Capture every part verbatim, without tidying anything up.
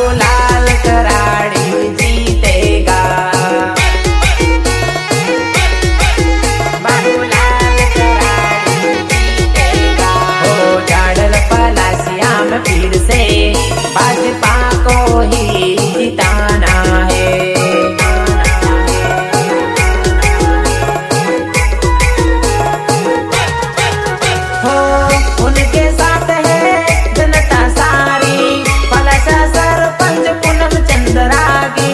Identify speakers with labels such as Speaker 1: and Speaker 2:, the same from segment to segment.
Speaker 1: बाबूलाल कराड़ी जीतेगा। बाबूलाल कराड़ी जीतेगा। हो झाड़ल पलासिया में फिर से भाजपा को ही जिताना है। हो उनके साथ है जनता सारी, पलासा सरपंच पूनम चंद्रागी।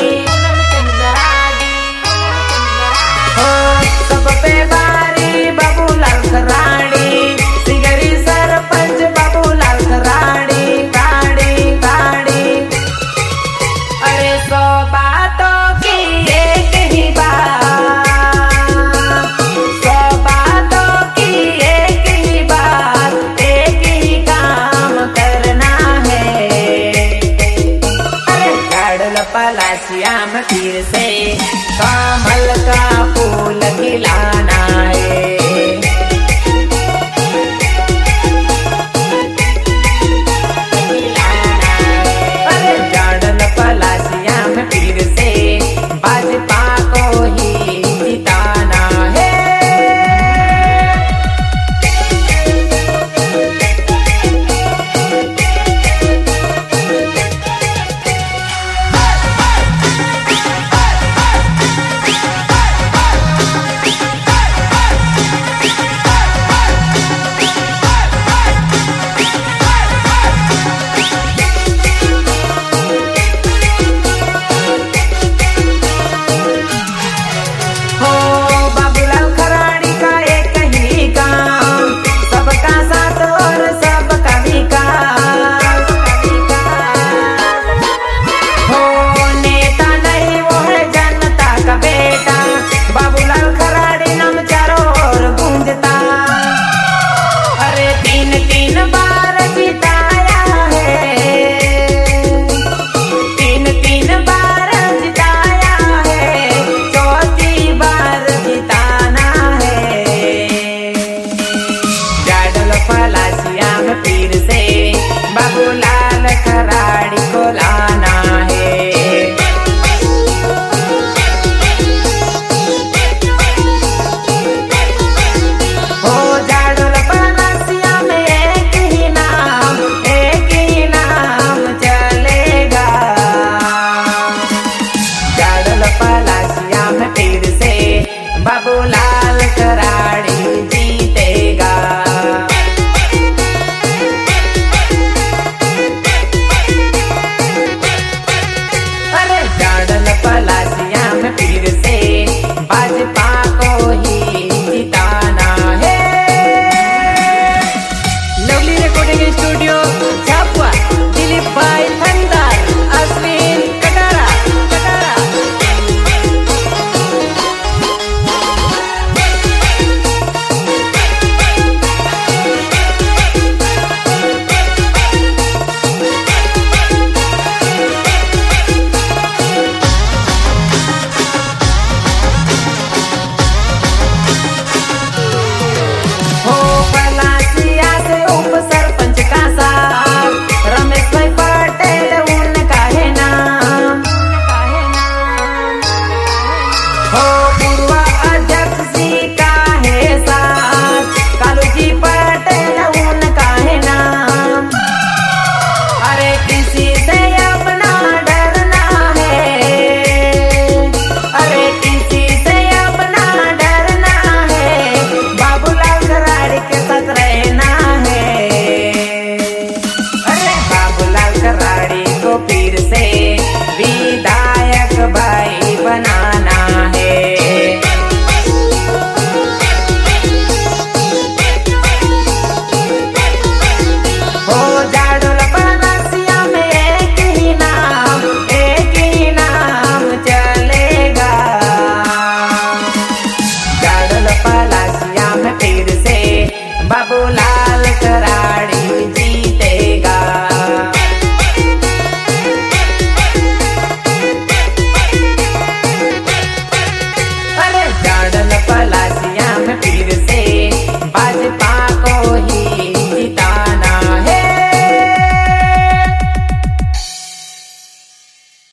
Speaker 1: हो सब पे बारी बाबूलाल कराड़ी, सिगरी सरपंच बाबूलाल कराड़ी। काड़ी काड़ी अरे सौ बातों की एक ही बात, सौ बातों की एक ही बात, एक ही काम करना है। अरे झाड़ल पलासिया में फिर से कमल का फूल खिलाना है।